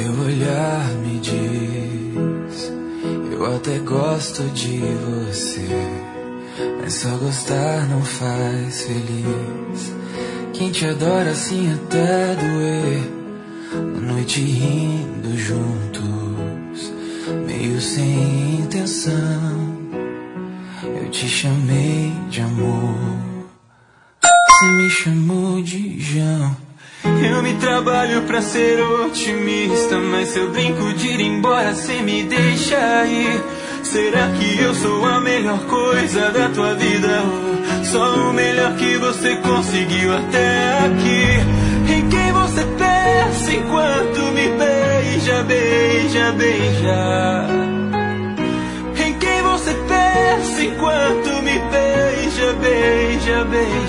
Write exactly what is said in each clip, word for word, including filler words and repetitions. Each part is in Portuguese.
Teu olhar me diz, eu até gosto de você, mas só gostar não faz feliz. Quem te adora assim até doer, uma noite rindo juntos, meio sem intenção, eu te chamei de amor, você me chamou de João. Eu me trabalho pra ser otimista, mas se eu brinco de ir embora, cê me deixa ir. Será que eu sou a melhor coisa da tua vida? Ou só o melhor que você conseguiu até aqui? Em quem você pensa enquanto me beija, beija, beija? Em quem você pensa enquanto me beija, beija,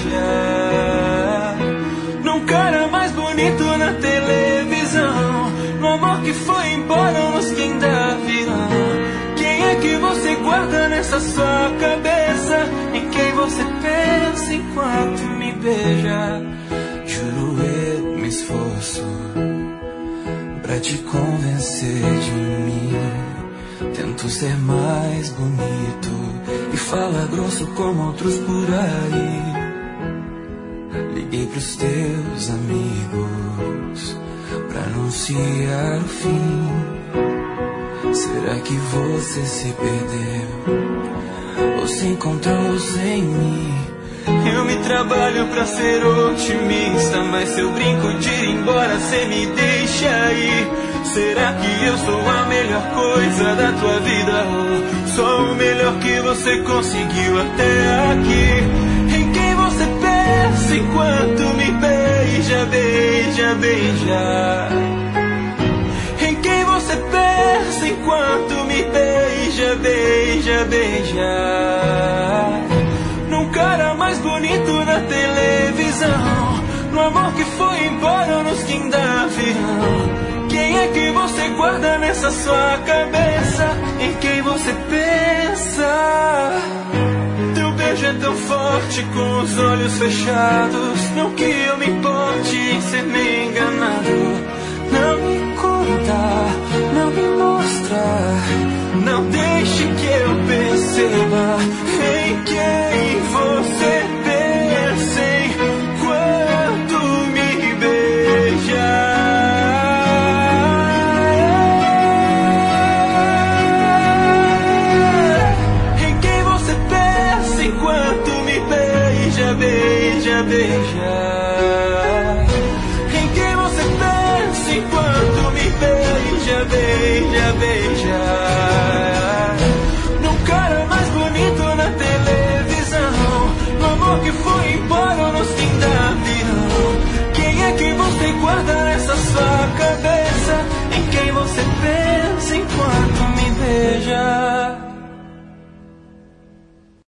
beija? Num cara mais bonito na televisão, no amor que foi embora, nos que ainda virão. Quem é que você guarda nessa sua cabeça? Em quem você pensa enquanto me beija? Juro eu me esforço pra te convencer de mim. Tento ser mais bonito e fala grosso como outros por aí. Liguei pros teus amigos pra anunciar o fim. Será que você se perdeu ou se encontrou sem mim? Eu me trabalho pra ser otimista, mas se eu brinco de ir embora, cê me deixa ir. Será que eu sou a melhor coisa da tua vida? Ou só o melhor que você conseguiu até aqui? Em quem você pensa enquanto me beija, beija, beija? Em quem você pensa enquanto me beija, beija, beija? Num cara mais bonito na televisão, no amor que foi embora, nos que ainda virão. Quem é que você guarda nessa sua cabeça? Em quem você pensa? Teu beijo é tão forte com os olhos fechados. Não que eu me importe em ser me enganado. Não me conta, não me mostra, não deixe que eu perceba em quem você pensa enquanto me beija. Em quem você pensa enquanto me beija, beija, beija? Enquanto me beija, beija, beija.